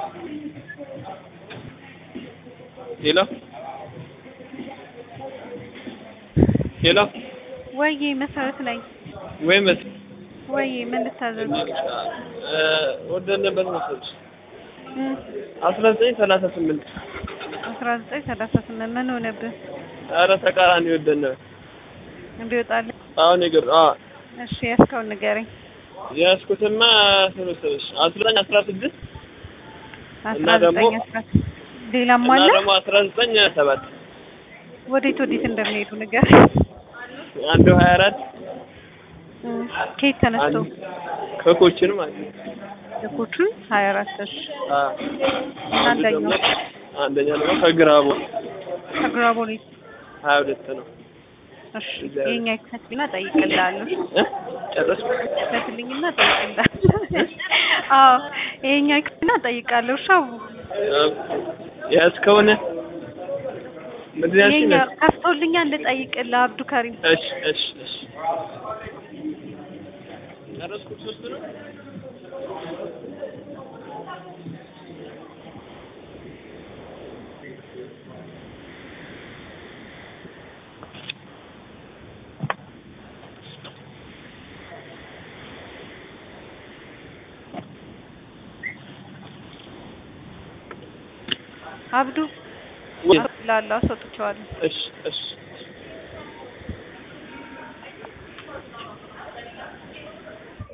ሄሎ ሄሎ ወይ መሰረት ላይ ወይ ወይ ምን ልታዘዝ? ወደን ነበር መሰለሽ 1938 1938 ምን ሆነብህ? ኧረ ተቃራኒ ወደን ነው እንዲወጣል። አሁን ይገር እሺ ያስከው ንገረኝ። ያስኩትማ ስለሰለሽ 1916 እና ደግሞ 19 ሌላም አለ እና ደግሞ 1907 ወዴት እንደሚሄዱ ንገረኝ። 124 ከየት ተነስቶ ከኮችን ማለት ነው። ከኮችን 24 እሺ። አንደኛው ደግሞ ከግራቦ ነው 22 ነው። እሺ የኛ ይከፍልና ጠይቅልሃለሁ። ጨረስኩ። ይከፍልኝና ጠይቅልሃለሁ። አዎ የኛ ይከፍልና ጠይቃለሁ። ሻው ያስከውነ የኛ ከፍቶልኛል ልጠይቅልህ አብዱ ከሪም። እሺ ጨረስኩት። ሶስት ነው አብዱ ላላ ሰጥቻለሁ። እሺ